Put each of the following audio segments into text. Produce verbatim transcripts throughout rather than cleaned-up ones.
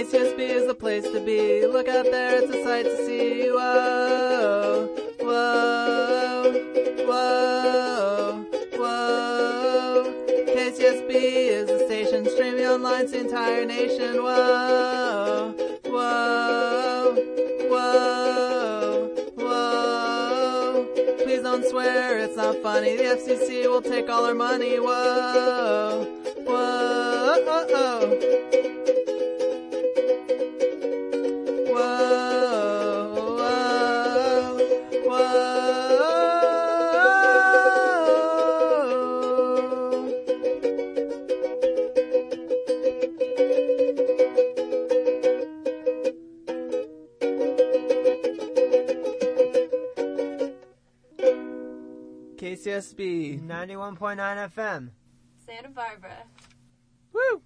K C S B is the place to be. Look out there, it's a sight to see. Whoa, whoa, whoa, whoa. K C S B is the station streaming online to the entire nation. Whoa, whoa, whoa, whoa. Please don't swear, it's not funny. The F C C will take all our money. Whoa, whoa, oh, oh. K C S B ninety-one point nine F M, Santa Barbara. Woo!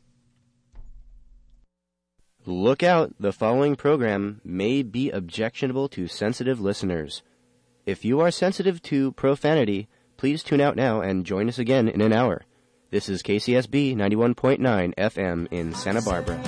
Look out, the following program may be objectionable to sensitive listeners. If you are sensitive to profanity, please tune out now and join us again in an hour. This is K C S B ninety-one point nine F M in Santa Barbara.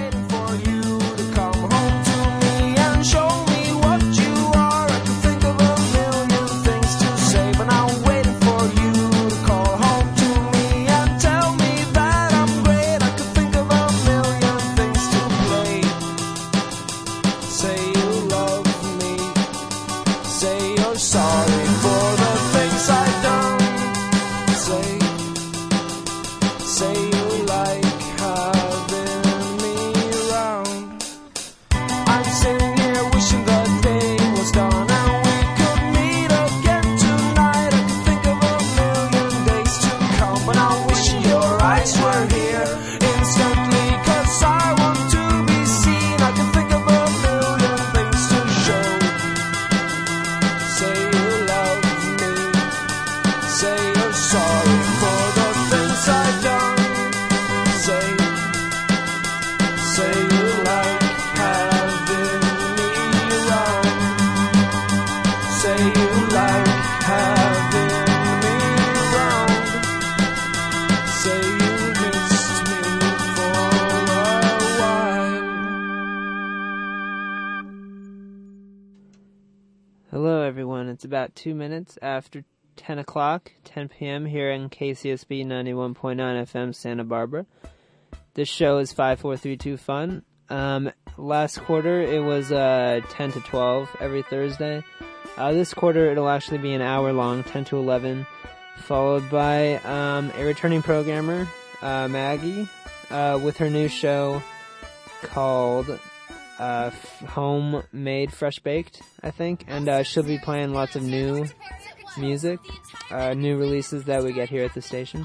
It's about two minutes after ten o'clock, ten p.m. here in K C S B ninety-one point nine F M Santa Barbara. This show is five four three two Fun. Um, last quarter it was uh, ten to twelve every Thursday. Uh, this quarter it'll actually be an hour long, ten to eleven, followed by um, a returning programmer, uh, Maggie, uh, with her new show called Uh, f- homemade fresh baked, I think, and uh, she'll be playing lots of new music, uh, new releases that we get here at the station.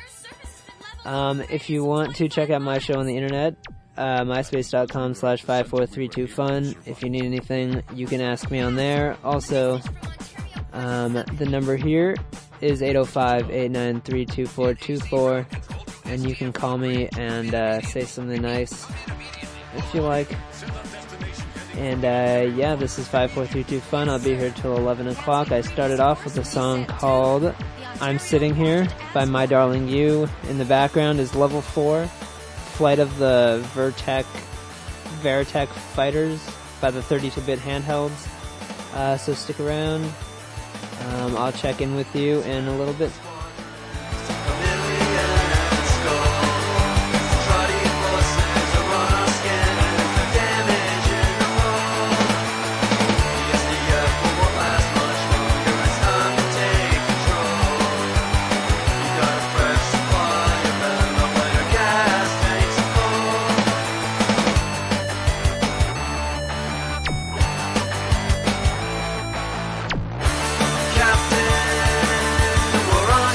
Um, if you want to check out my show on the internet, uh, myspace.com slash 5432fun. If you need anything, you can ask me on there. Also, um, the number here is eight oh five, eight nine three, two four two four, and you can call me and uh, say something nice if you like. And, uh, yeah, this is five four three two Fun. I'll be here till eleven o'clock. I started off with a song called I'm Sitting Here by My Darling You. In the background is Level four, Flight of the Vertec, Veritech Fighters by the thirty-two bit Handhelds. Uh, so stick around. Um, I'll check in with you in a little bit. Captain, we're on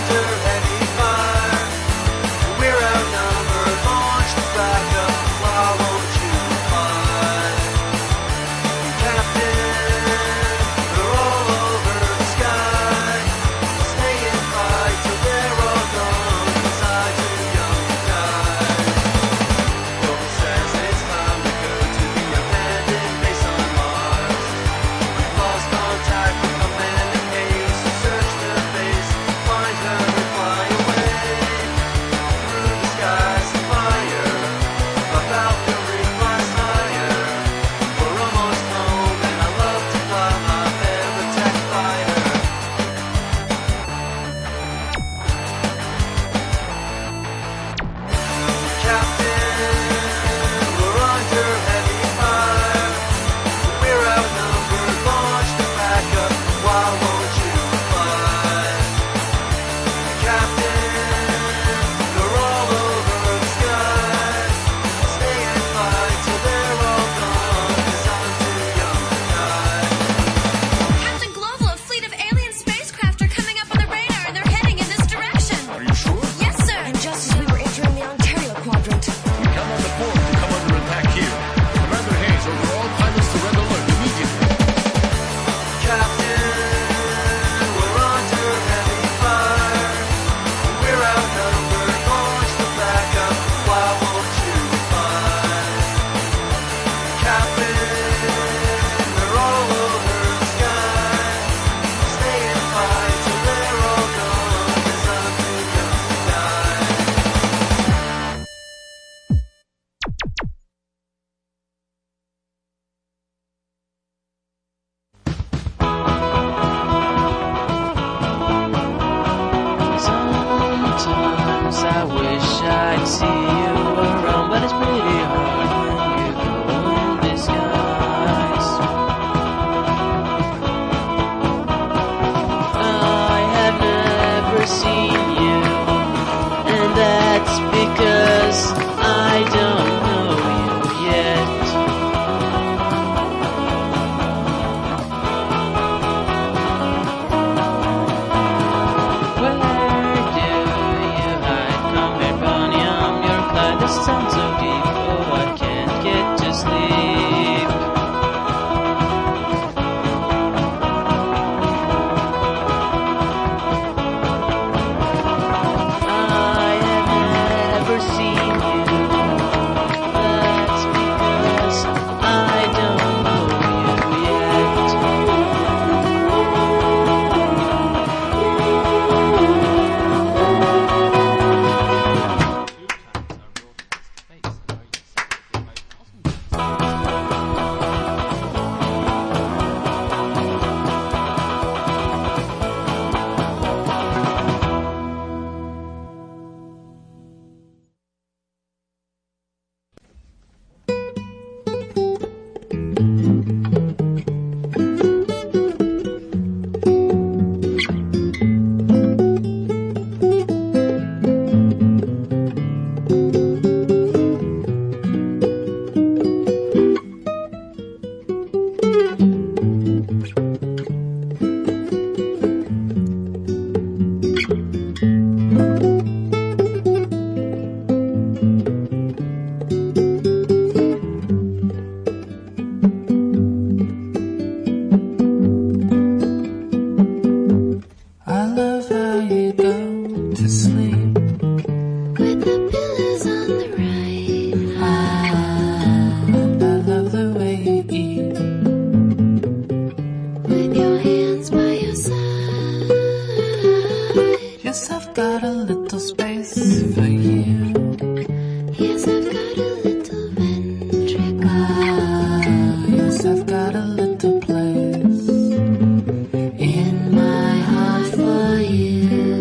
yes, I've got a little place in my heart for you.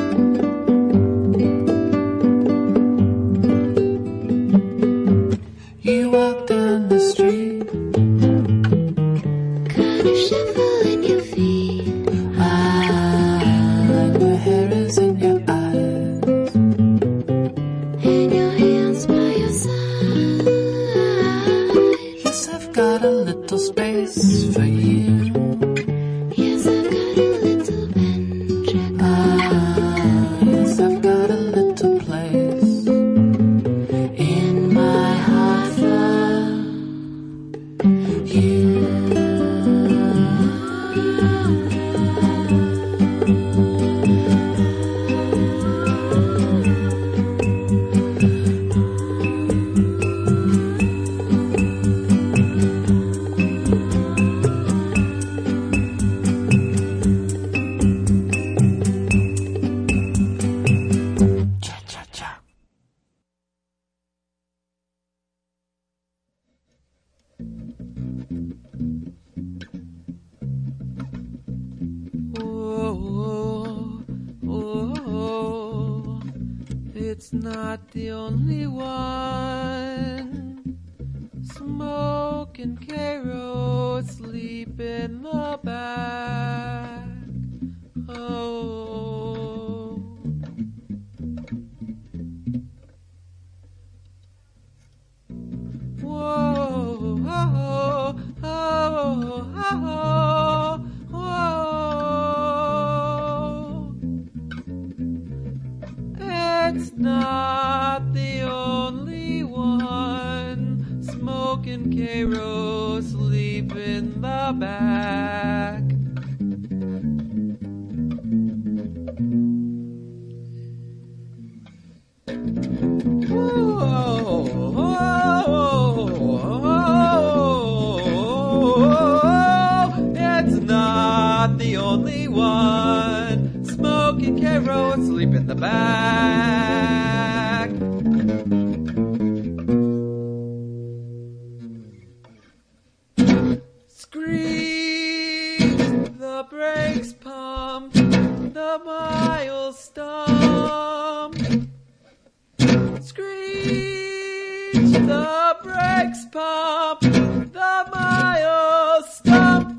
You walk down the street, kind of shuffle in your feet. ah, and your hair is in your eyes, And your hands by your side. yes, I've got a little space for you. Yes, I've got a little venture. Ah, yes, I've got a little place in my heart for you. Cha cha cha. Oh, oh, oh, it's not the only one. Smoking K-Road, sleep in the back. Oh. Whoa, oh, oh, oh, oh, whoa. It's not the only one smoking K-Road, sleep in the back. It's not the only one smoking K-Road, sleep in the back. Screech, the brakes pump, the miles stomp. Screech, the brakes pump, the miles stopped.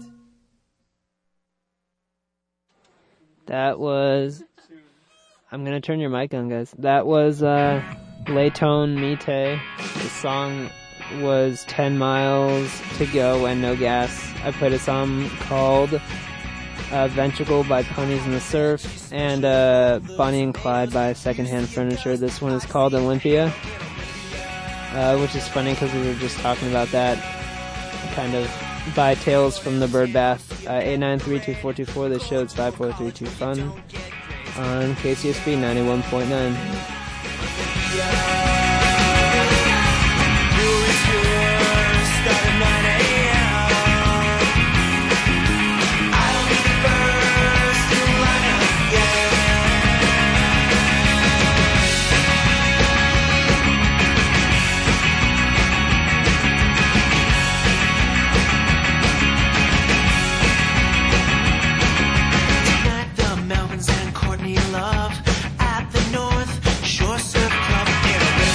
That was. I'm gonna turn your mic on, guys. That was uh, Laytone Mite. The song was ten miles to Go and No Gas. I played a song called uh, Ventricle by Ponies in the Surf and uh, Bonnie and Clyde by Secondhand Furniture. This one is called Olympia, uh, which is funny because we were just talking about that kind of by Tales from the Bird Bath. Uh, eight nine three two four two four. This show is five four three two fun on K C S B ninety-one point nine. Melvins and Courtney Love at the North Shore Surf Club.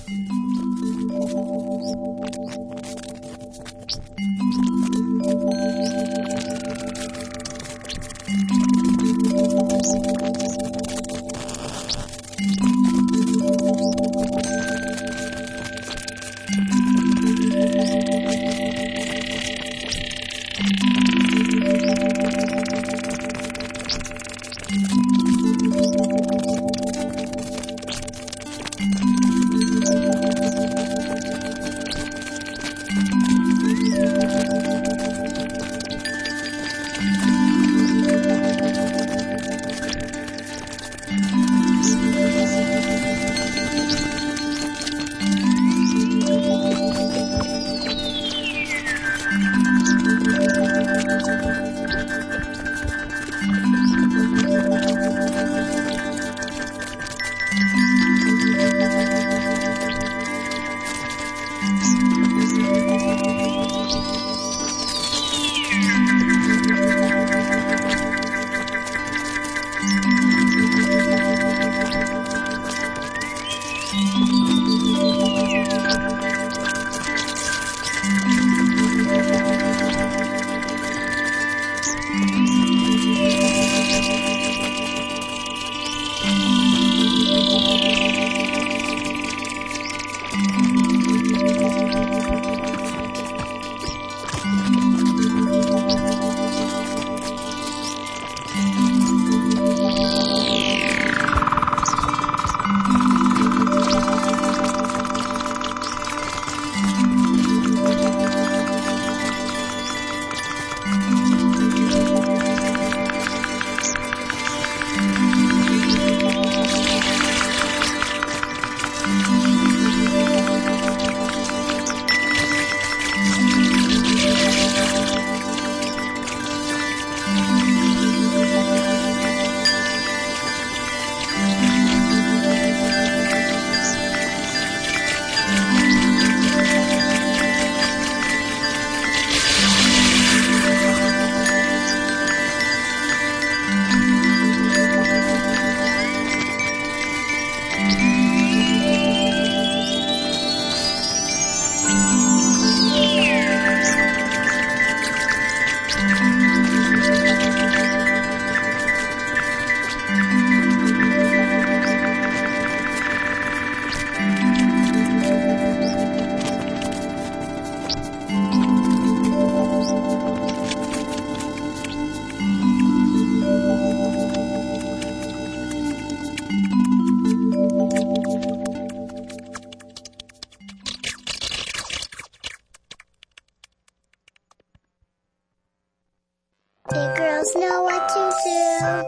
Big girls know what to do.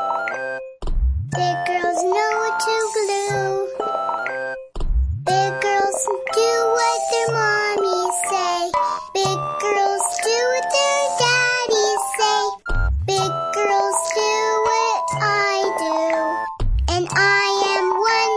Big girls know what to glue. Big girls do what their mommies say. Big girls do what their daddies say. Big girls do what I do. And I am one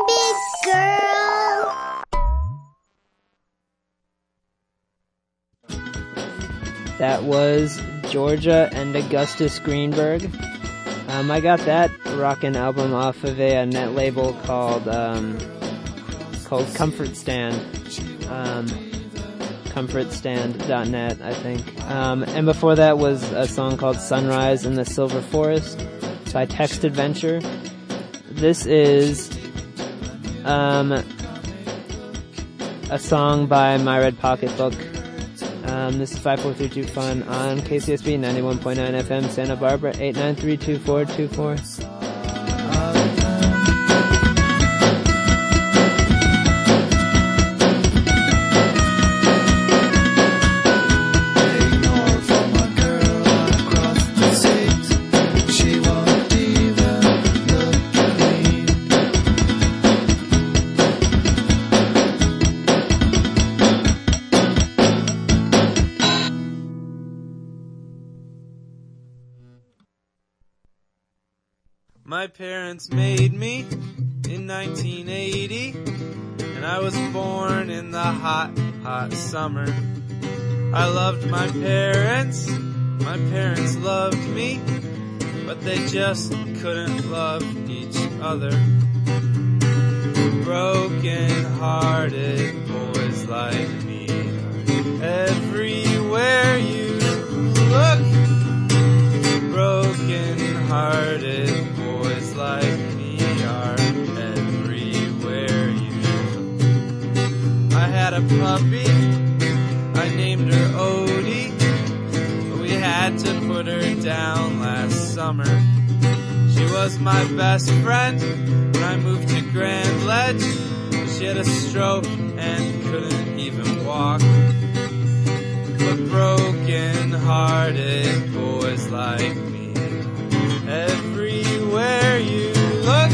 big girl. That was Georgia and Augustus Greenberg. Um, I got that rockin' album off of a, a net label called um, called Comfort Stand, um, comfort stand dot net, I think. Um, and before that was a song called Sunrise in the Silver Forest by Text Adventure. This is um, a song by My Red Pocketbook. Um, this is five four three two Fun on K C S B ninety-one point nine F M Santa Barbara, eight nine three two four two four. My parents made me in nineteen eighty, and I was born in the hot, hot summer. I loved my parents, my parents loved me, but they just couldn't love each other. Broken broken-hearted boys like me are everywhere you look. Broken-hearted boys like me are everywhere you look. I had a puppy, I named her Odie, but we had to put her down last summer. She was my best friend when I moved to Grand Ledge. She had a stroke and couldn't even walk. But broken-hearted boys like me, everywhere you look.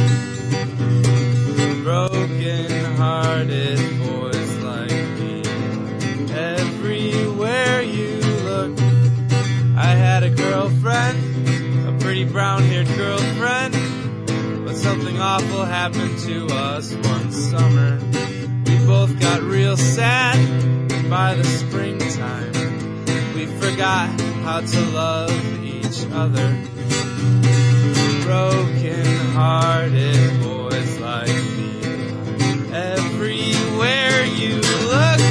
Broken-hearted boys like me, everywhere you look. I had a girlfriend, a pretty brown-haired girlfriend, but something awful happened to us one summer. We both got real sad, and by the springtime, we forgot how to love each other. Broken-hearted boys like me, everywhere you look.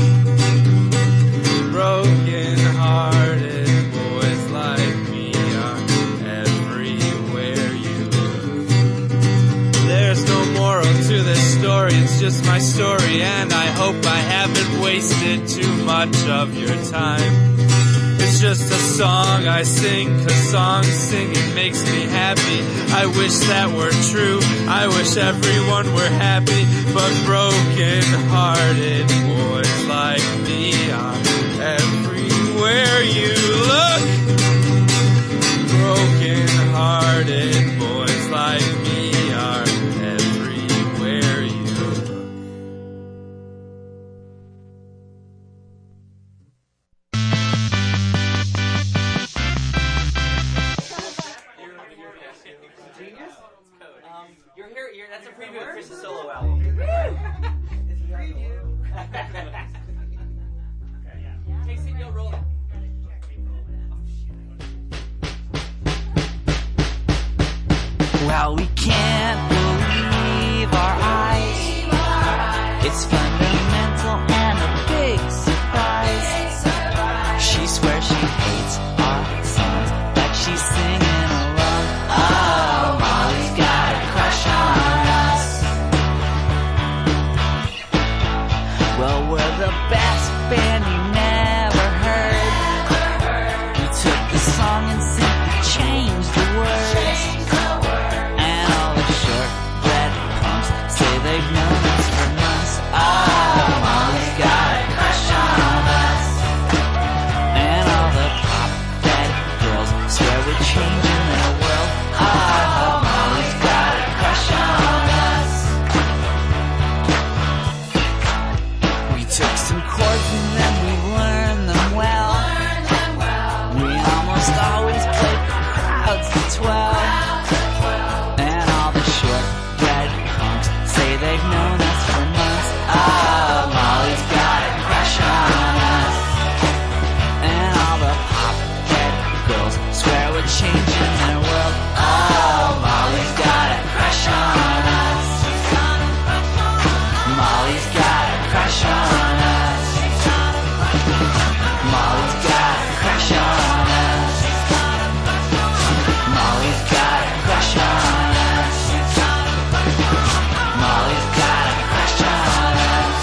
Broken-hearted boys like me are everywhere you look. There's no moral to this story, it's just my story, and I hope I haven't wasted too much of your time. It's just a song I sing, 'cause song singing makes me happy. I wish that were true, I wish everyone were happy, but broken-hearted boys like me are everywhere you look. Broken-hearted boys like me are everywhere you look. You're here, you're, that's a preview of Chris's solo album. It's a preview. Take it, yo, roll it. Well, we can't believe our eyes. It's fundamental and a big surprise. She swears she hates our songs, but she's singing along. Oh, Molly's got a crush on us. Well, we're the best band you never heard. We took the song and simply changed the words. And all the short bread punks say they've known us for months. Oh, Molly's got a crush on us. And all the pop-fed girls swear we're changing their world. Oh, Molly's got a crush on us. We took some chords and then we learned them well. We almost always played for crowds of twelve. And all the short-bread punks say they've known us for months. Oh, Molly's got a crush on us. And all the pop-head girls swear we're changing their world. Oh, Molly's got a crush on us. Molly's got a crush on us. Molly's got a crush on us. Molly's got a crush on us. Molly's got a crush on us.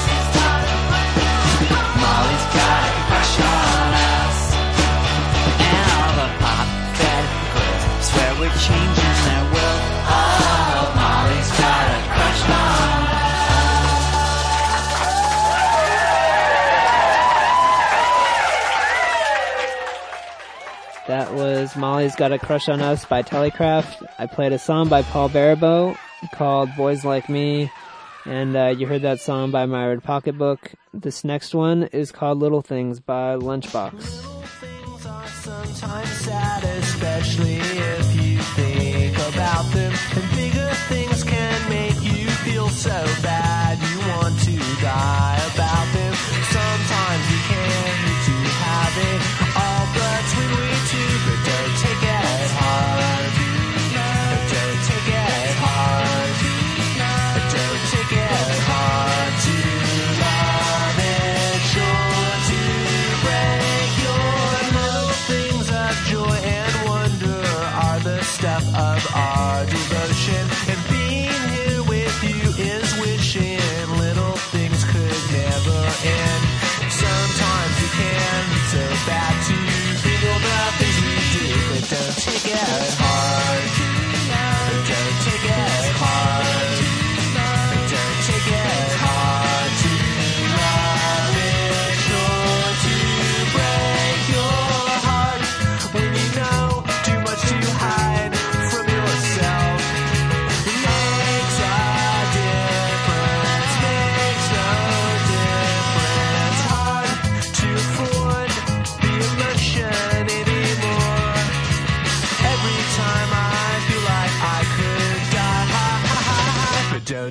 Molly's got a crush on us. And all the pop-fed girls swear we're changing their world. Oh, Molly's got a crush on us. That was Molly's Got a Crush on Us by Telecraft. I played a song by Paul Barabo called Boys Like Me, and uh, you heard that song by My Red Pocketbook. This next one is called Little Things by Lunchbox. Little things are sometimes sad, especially if you think about them. And bigger things can make you feel so bad you want to die about them. Sometimes you can't need to have it all between we two, but don't take it hard. Don't take it hard. Don't take it hard to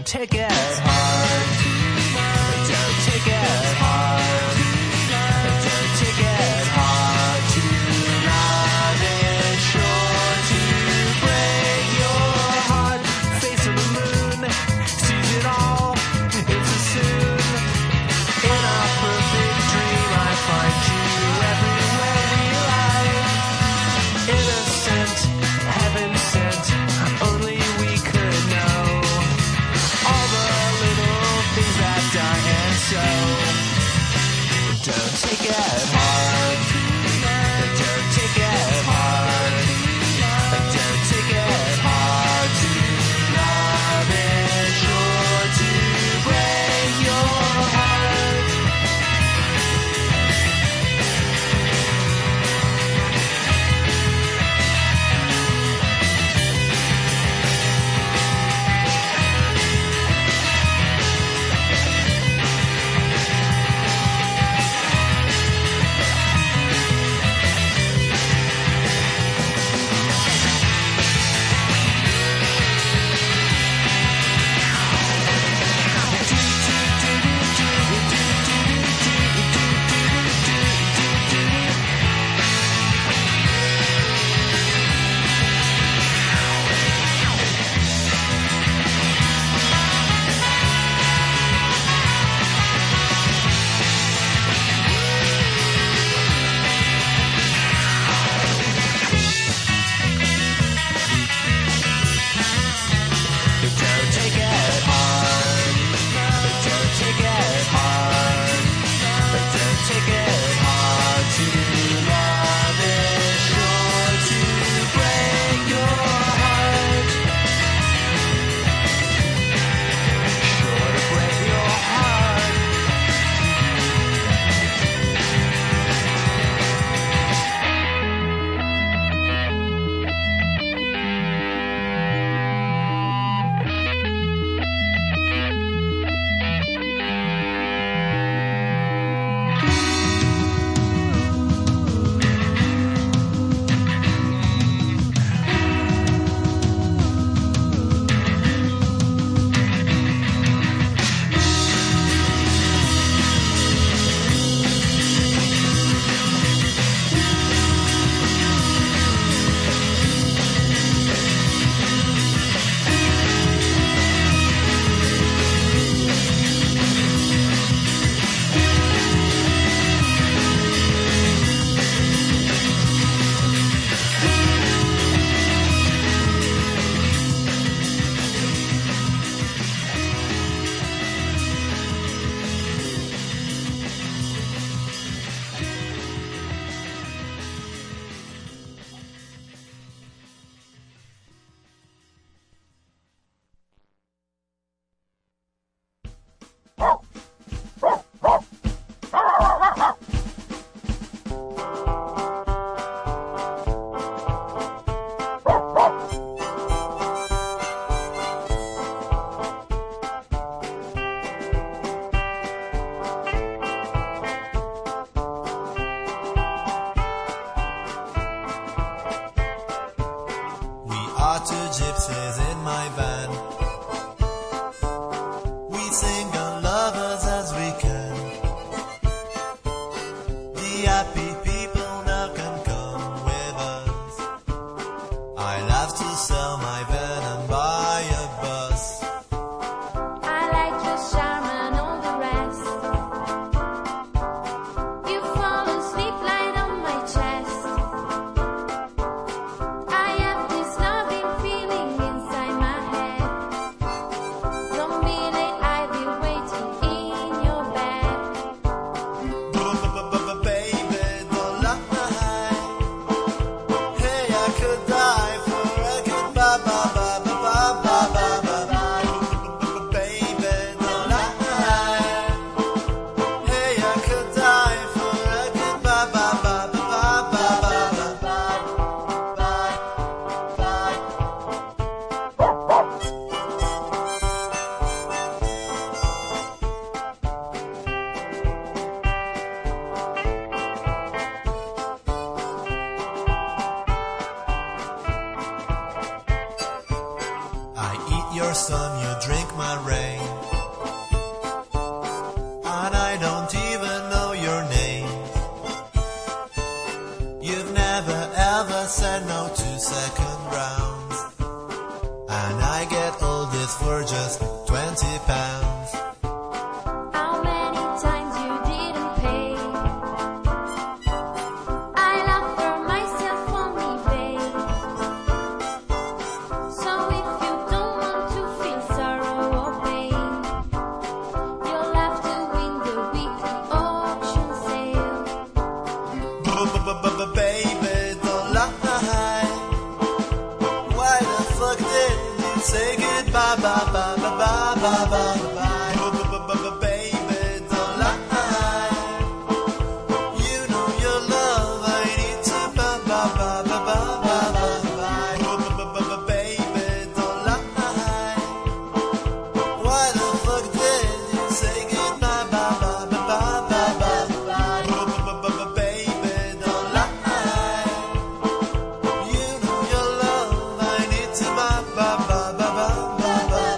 Don't take it hard. Don't take it hard. Don't take it hard to love is sure to break your heart. Face of the moon sees it all. It's a soon. In a perfect dream, I find you everywhere we lie. Innocent, heaven sent, only we could know all the little things that die and so. Don't take it hard. Don't take it hard. Don't take it hard to love is sure to break your heart. sun, you drink my rain. And I don't even know your name. You've never ever said no to second rounds. And I get all this for just twenty pounds. How many times you didn't pay? I'll offer myself only, babe. So if you don't want to feel sorrow or pain, you'll have to win the weekly auction sale. Baby, don't lie. Why the fuck did you say goodbye, bye, bye, bye, bye, bye, bye, bye. Baby, don't lie. You know your love, I need to bye, bye, bye, bye, bye, bye, bye. Baby, don't lie. Why the fuck did you say goodbye, bye, bye, bye, bye, bye, bye. Baby, don't lie. You know your love, I need to bye, bye, bye, bye, bye, bye, bye.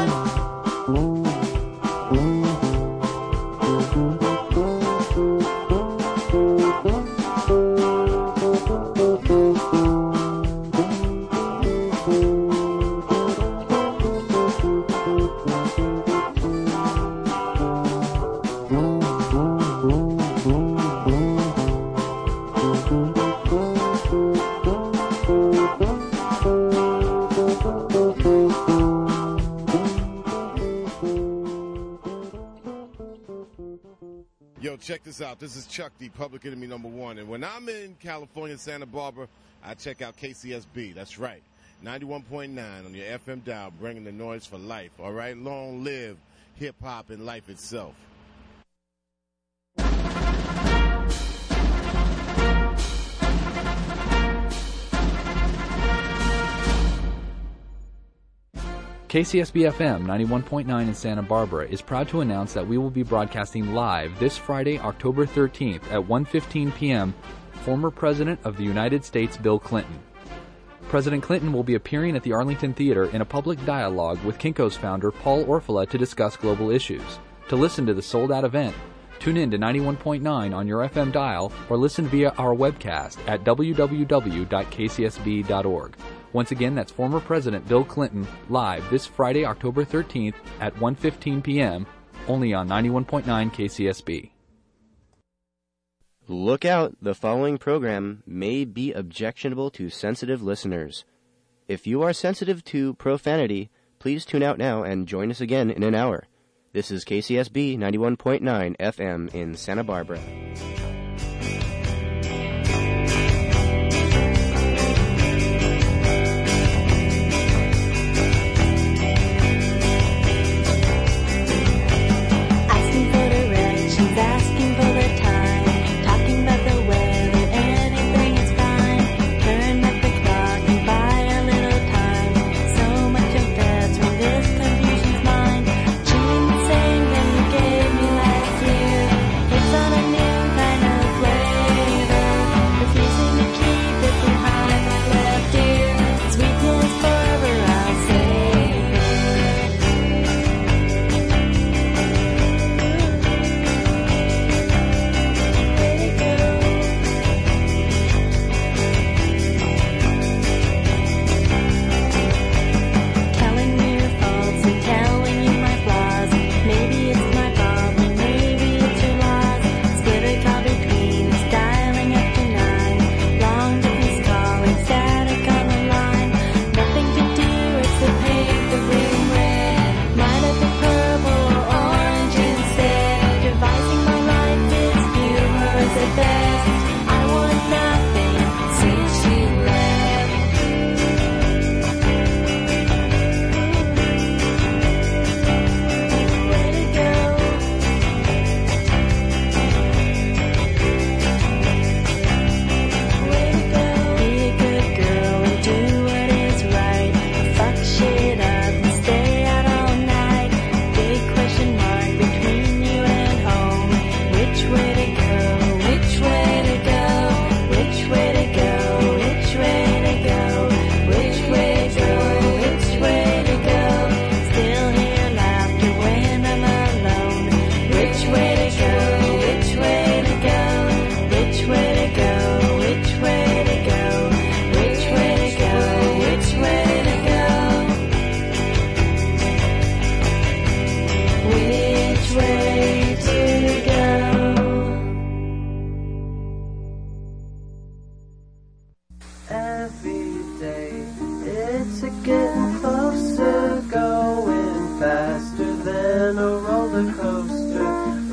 Yo, check this out. This is Chuck D, Public Enemy number one. And when I'm in California, Santa Barbara, I check out K C S B. That's right. ninety-one point nine on your F M dial, bringing the noise for life. All right? Long live hip-hop and life itself. K C S B F M ninety-one point nine in Santa Barbara is proud to announce that we will be broadcasting live this Friday, October thirteenth at one fifteen p.m. former President of the United States Bill Clinton. President Clinton will be appearing at the Arlington Theater in a public dialogue with Kinko's founder Paul Orfalea to discuss global issues. To listen to the sold-out event, tune in to ninety-one point nine on your F M dial or listen via our webcast at w w w dot k c s b dot org. Once again, that's former President Bill Clinton live this Friday, October thirteenth at one fifteen p.m. only on ninety-one point nine K C S B. Look out, the following program may be objectionable to sensitive listeners. If you are sensitive to profanity, please tune out now and join us again in an hour. This is K C S B ninety-one point nine F M in Santa Barbara. It's on a new kind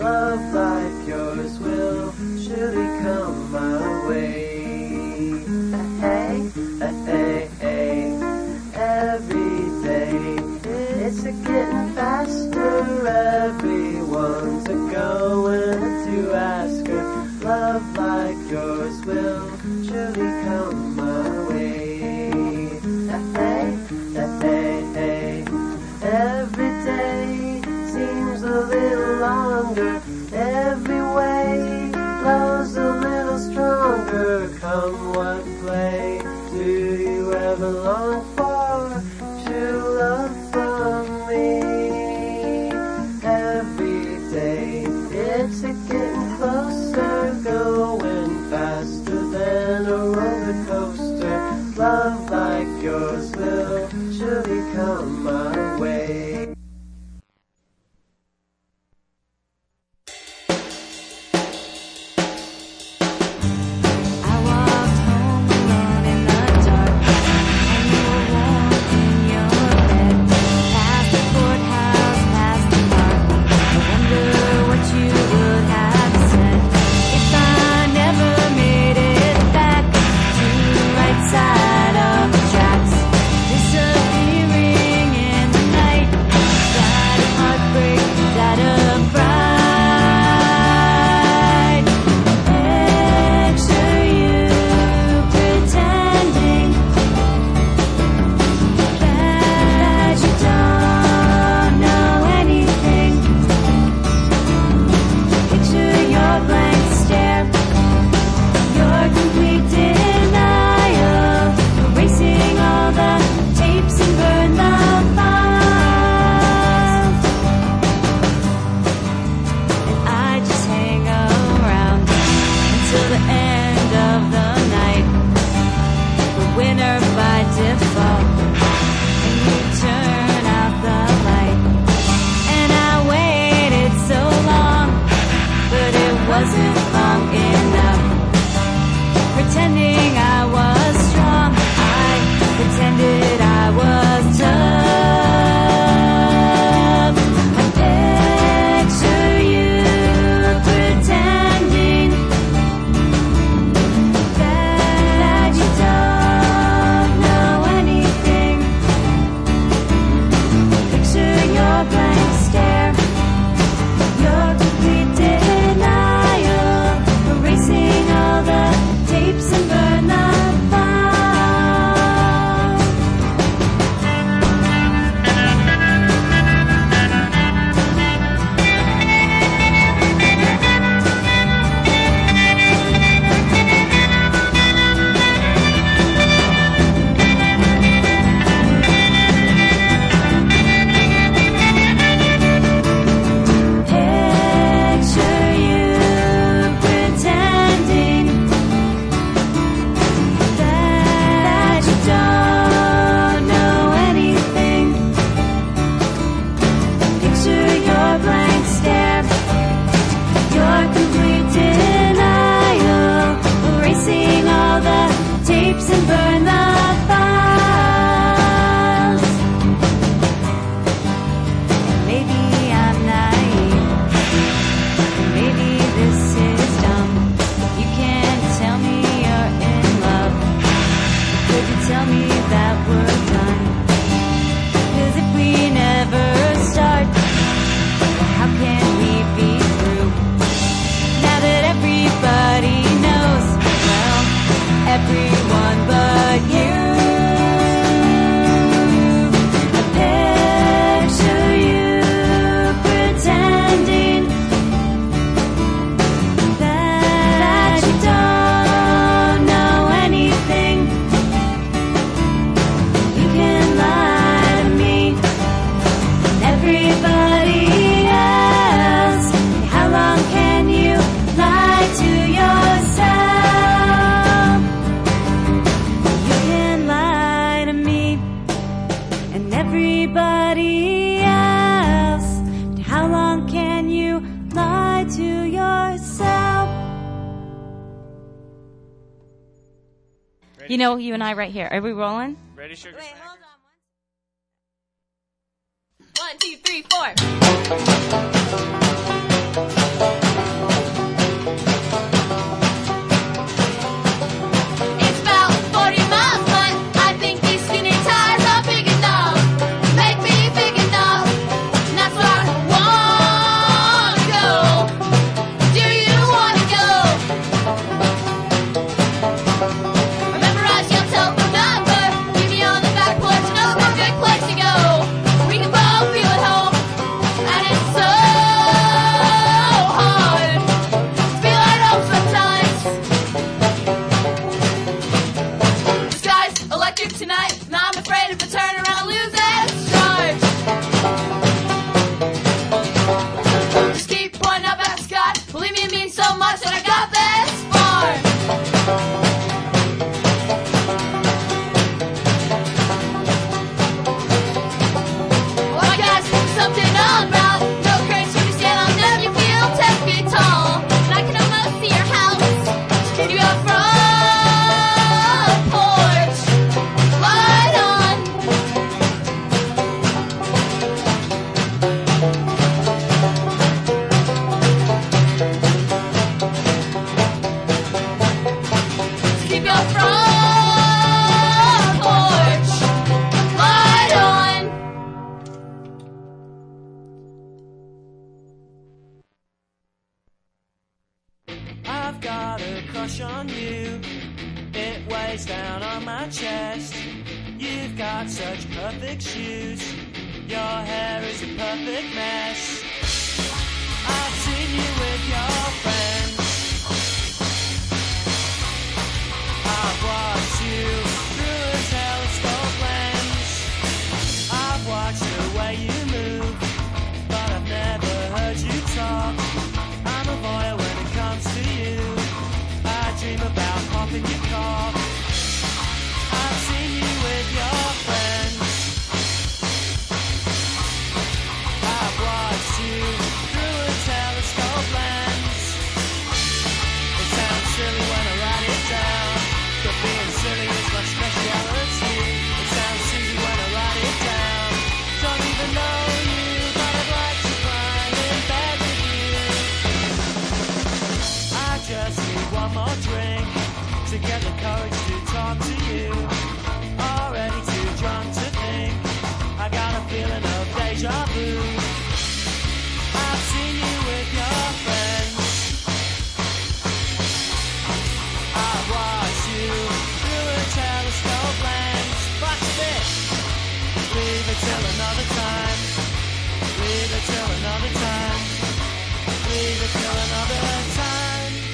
Love like yours will surely come my way. Hey, hey, hey, every day it's a getting faster. Everyone's a going to ask her. Love like yours will surely come my way. Hey, hey, hey, every day seems a little longer. Every way flows a little stronger. Come what play, do you ever long for true love from me? Every day it's a getting closer, going faster than a roller coaster. Love like yours will surely come my way. Side of the tracks, disappearing in the night. You know, you and I right here. Are we rolling? Ready, sugar? Wait, hold on. One, two, three, four. got a crush on you. It weighs down on my chest. You've got such perfect shoes. Your hair is a perfect mess. I've seen you with your friends. I've watched you through a telescope lens. I've watched the way you move, but I've never heard you talk. I'm a voyeur when it comes to you. I dream about popping your cock. I've seen you with your friends. I've watched you through a telescope lens. It sounds silly when I write it down, but being silly is my speciality. It sounds cheesy when I write it down. Don't even know you, but I'd like to climb in bed with you. I just need one more drink to get the courage to talk to you. Already too drunk to think. I got a feeling of deja vu. I've seen you with your friends. I've watched you through a telescope lens. Watch this. Leave it till another time. Leave it till another time. Leave it till another time.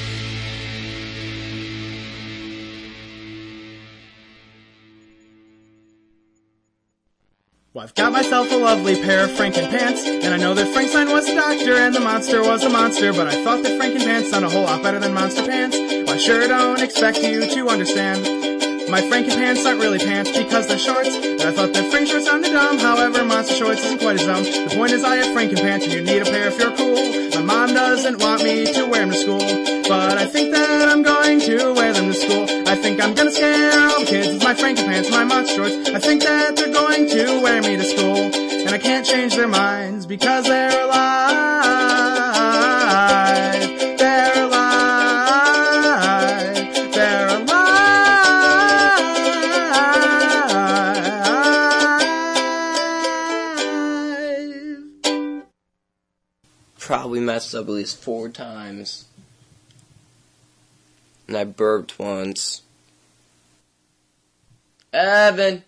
Well, I've got myself a lovely pair of Frankenpants, and I know that Frankenstein was a doctor and the monster was a monster, but I thought that Frankenpants sound a whole lot better than Monster Pants. Well, I sure don't expect you to understand. My Frankenpants aren't really pants because they're shorts, and I thought that Frank shorts sounded dumb, however, Monster Shorts isn't quite as dumb. The point is I have Frankenpants and you need a pair if you're cool. My mom doesn't want me to wear them to school, but I think that I'm going to wear them to school. I think I'm gonna scare all the kids with my Frankenpants, my Monster Shorts. I think that they're going to wear me to school, and I can't change their minds because they're alive. They're alive. They're alive. Probably messed up at least four times. And I burped once. Evan!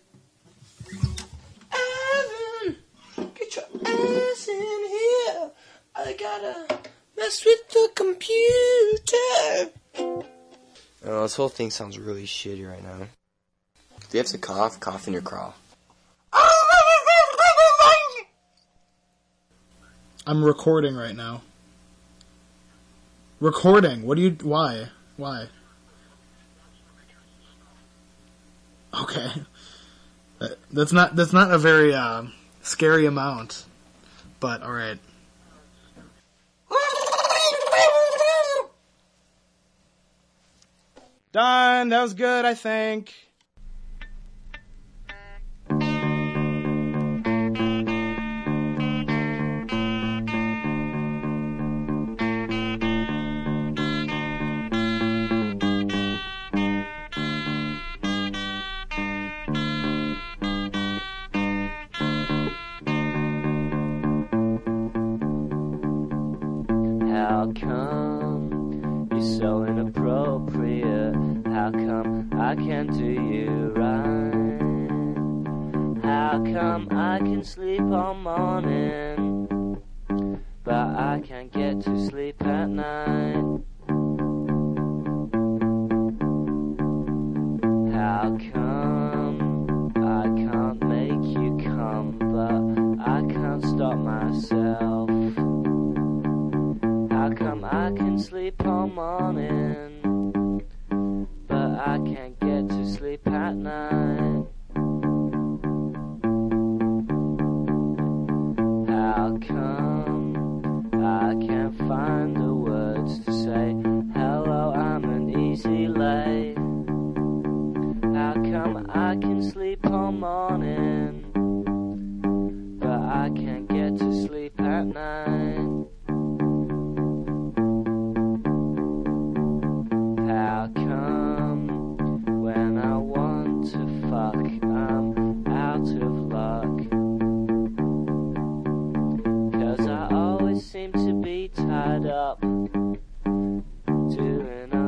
Evan! Get your ass in here! I gotta mess with the computer! Oh, this whole thing sounds really shitty right now. Do you have to cough? Cough in your craw. I'm recording right now. Recording? What do you... Why? Why? Okay. That's not, that's not a very, uh, scary amount. But, alright. Done! That was good, I think. How come you're so inappropriate? How come I can't do you right? How come I can sleep all morning, but I can't get to sleep at night? How come I can't make you come, but I can't stop myself? How come I can sleep all morning, but I can't get to sleep at night? How come I can't find the words to say, hello, I'm an easy lay? How come I can sleep all morning, but I can't get to sleep at night? How come when I want to fuck, I'm out of luck? 'Cause I always seem to be tied up, doing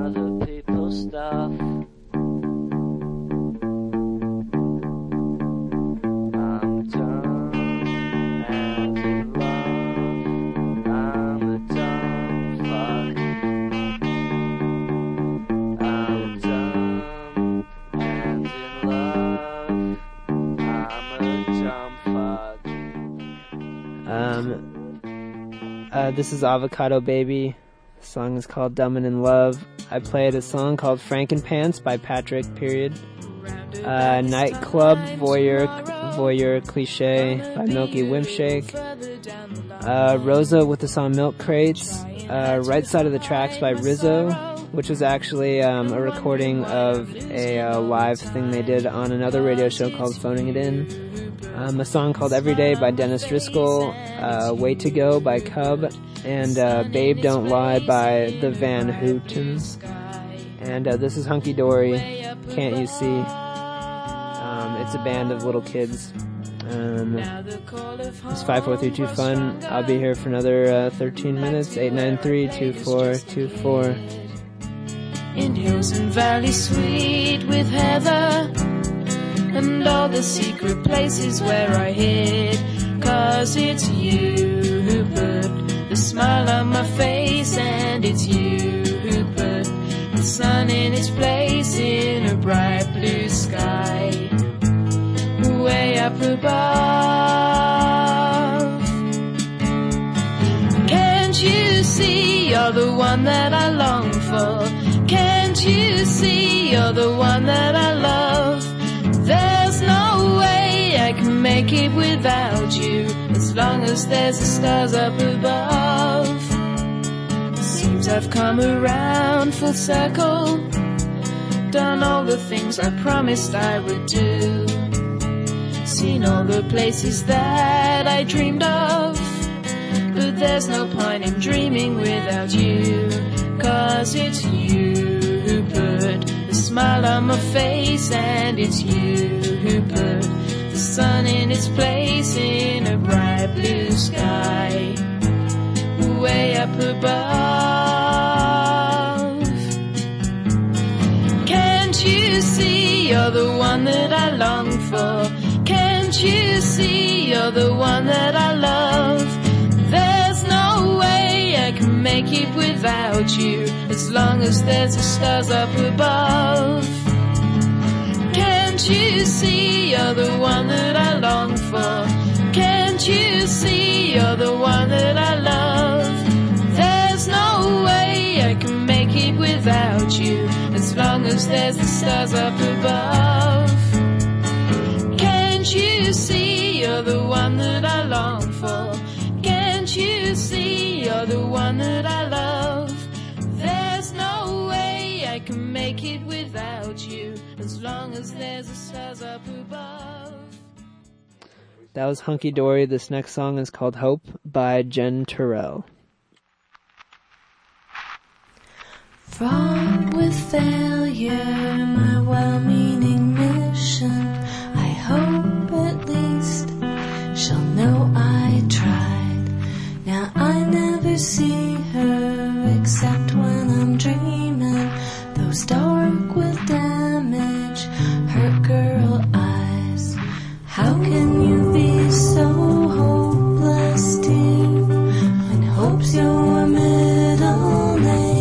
Uh, this is Avocado Baby. The song is called Dumb and in Love. I played a song called Frankenpants by Patrick, period. Uh, Nightclub Voyeur, Voyeur Cliche by Milky Wimpshake. Uh, Rosa with the song Milk Crates. Uh, Right Side of the Tracks by Rizzo, which was actually um, a recording of a uh, live thing they did on another radio show called Phoning It In. Um, a song called Everyday by Dennis Driscoll. Uh, Way to Go by Cub. And uh, Babe Don't Lie by the Van Hootens. And uh, this is Hunky Dory, Can't You See? Um, it's a band of little kids. Um, it's five four three two fun. I'll be here for another uh, thirteen minutes. eight nine three, two four two four. In hills and valleys sweet with heather, and all the secret places where I hid. Cause it's you who put the smile on my face, and it's you who put the sun in its place in a bright blue sky. Way up above. Can't you see you're the one that I long for? Can't you see you're the one that I love? There's no way I can make it without you, as long as there's the stars up above. Seems I've come around full circle, done all the things I promised I would do, seen all the places that I dreamed of, but there's no point in dreaming without you. Cause it's you who put the smile on my face, and it's you who put the sun in its place in a bright blue sky. Way up above. Can't you see you're the one that I long for? Can't you see you're the one that I love? There's no way I can make it without you, as long as there's the stars up above. Can't you see you're the one that I long for? Can't you see you're the one that I love? There's no way I can make it without you, as long as there's the stars up above. Can't you see you're the one that I long for? Can't you see you're the one that I love? There's no way I can make it without you, as long as there's the stars up above. That was Hunky Dory. This next song is called Hope by Jen Terrell. Fraught with failure, my well-meaning mission, I hope at least she'll know I tried. Now I never see her except when I'm dreaming, those dark with damage, hurt girl eyes. How can you be so hopeless, dear, when hope's your middle name?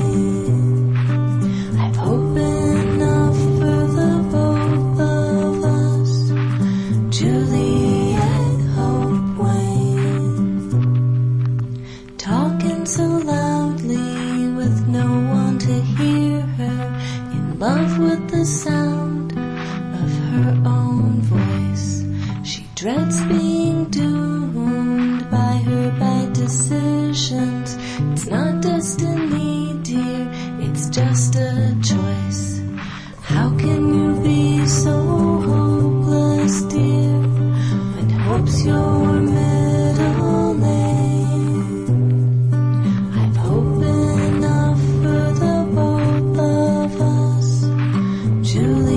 Love with the sound of her own voice. She dreads being doomed by her bad decisions. It's not destiny, dear, it's just a choice. How can you be so hopeless, dear, when hope's your middle name? I've hope enough for the both of us, Julie.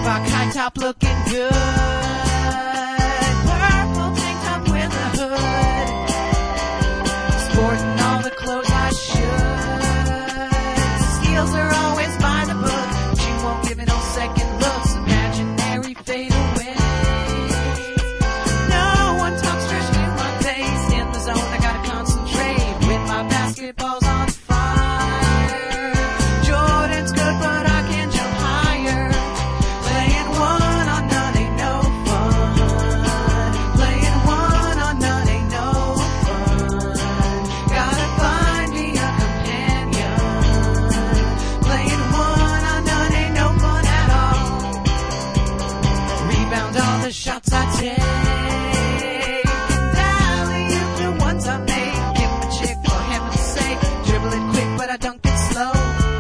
rock high top looking good. Purple tank top with a hood. Sporting all the clothes I should. Steals are always by the book. She won't give it no second looks. Imaginary fadeaways. No one talks trash to my face. In the zone I gotta concentrate with my basketballs on fire. Jordan's good but I can jump higher. Playing one on none ain't no fun. Playing one on none ain't no fun. Gotta find me a companion. Playing one on none ain't no fun at all. Rebound all the shots I take. Alley-oop the ones I make. Give a chick for heaven's sake. Dribble it quick but I dunk it slow.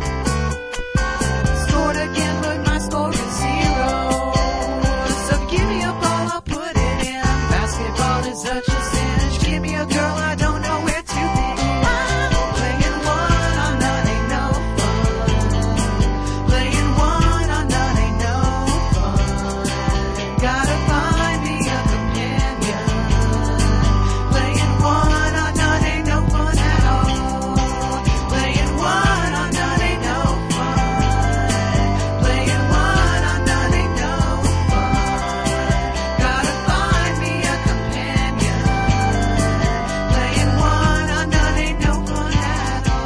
Scored again but my score is zero. So give me a ball, I'll put it in. Basketball is such a cinch. Give me a girl, I don't know where to begin. Playing one on none ain't no fun. Playing one on none ain't no fun. Gotta find me a companion. Playing one on none ain't no fun at all. Playing one on none ain't no fun. Playing one on none ain't no fun. Gotta find me a companion. Playing one on none ain't no fun at all.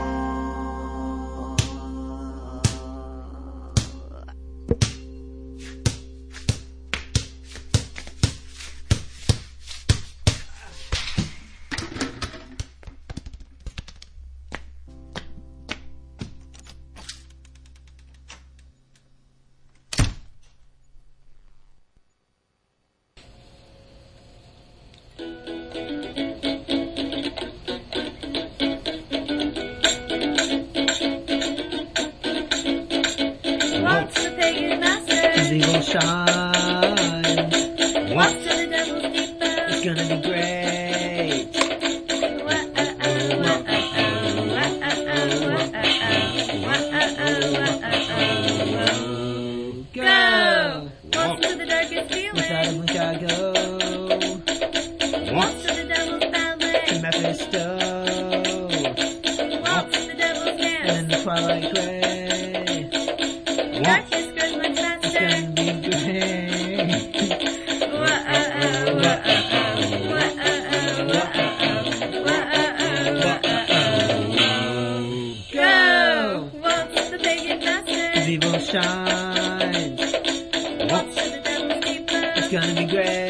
Walks the pagan master. His evil shine. Walks to the devil's deeper. It's gonna be great. Go! Walks to the darkest feeling. Inside of Chicago. Walks to the devil's ballet. To Mephisto. Walks to the devil's dance. And the twilight gray. Darkness grows much It's faster. gonna be great. Go! Walks the pagan master. His evil shines. Walks to the devil's deeper. It's gonna be great.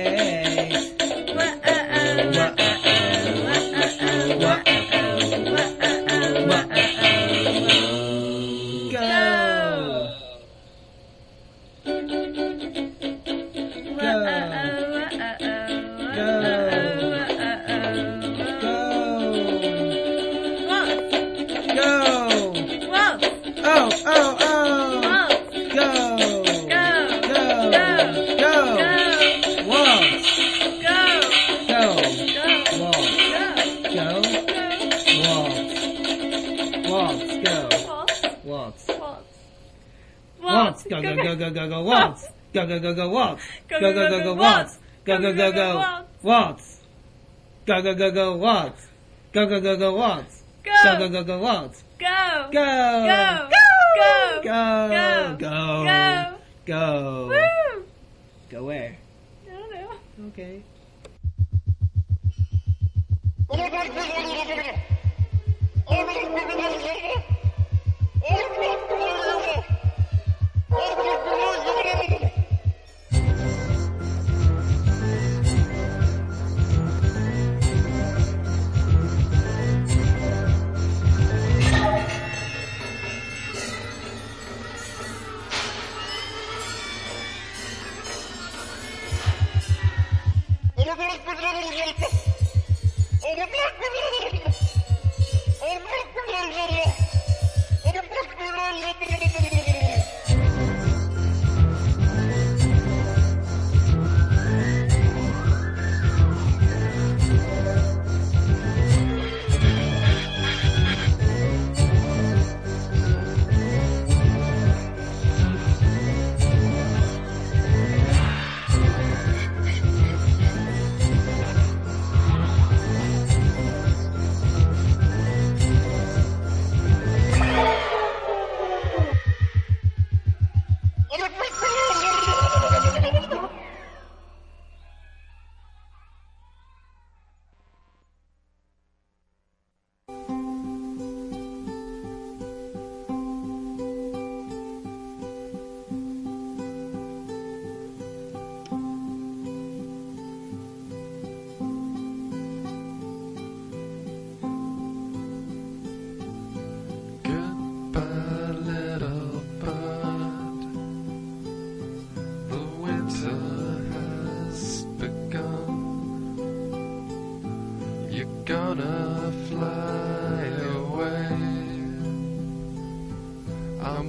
Waltz, go go go go go go waltz, go go go go waltz, go go go go waltz, go go go go waltz, go go go go waltz, go go go go waltz, go go go go waltz, Go! go Go! Go! go Go! go go Woo! go where? I don't know. Okay.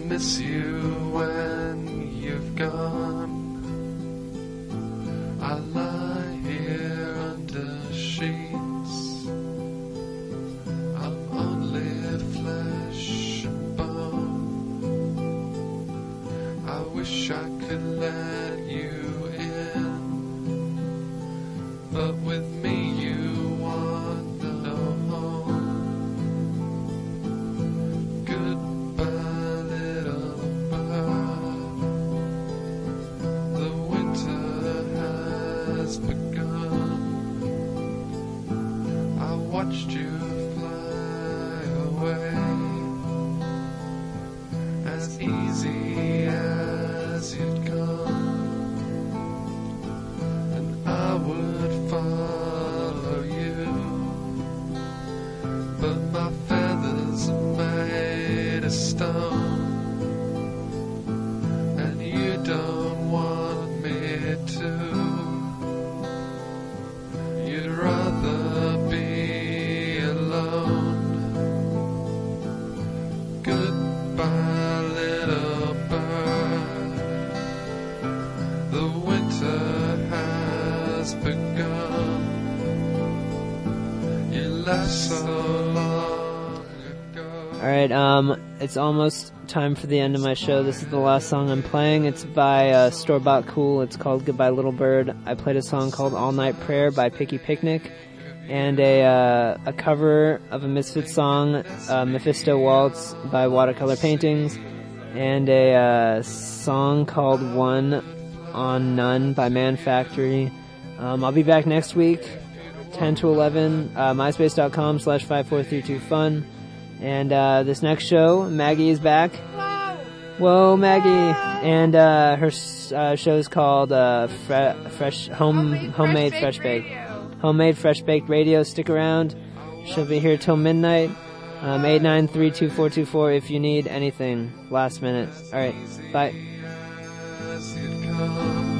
miss you when you've gone. I lie here under sheets. I'm only flesh and bone. I wish I could let you in, but with me you want no home. Goodbye, little bird. The winter has begun. I watched you fly away as easy as you'd come, and I would follow you, but my feathers are made of stone, and you don't want me to. You'd rather be alone. Goodbye, little bird. The winter has begun. You left so long ago. Alright, um, it's almost time for the end of my show. This is the last song I'm playing. It's by uh, Store Bought Cool. It's called Goodbye Little Bird. I played a song called All Night Prayer by Picky Picnic, and a uh, a cover of a Misfits song, uh, Mephisto Waltz by Watercolor Paintings, and a uh, song called One on None by Man Factory. Um, I'll be back next week, ten to eleven, uh, myspace.com slash 5432fun. And uh, this next show, Maggie is back. Whoa, Maggie! And uh, her uh, show is called uh, Fre- Fresh Home Homemade Fresh Baked. Homemade Fresh Baked Radio. Stick around. She'll be here till midnight. Um, eight nine three two four two four if you need anything last minute. Alright, bye. As you'd come.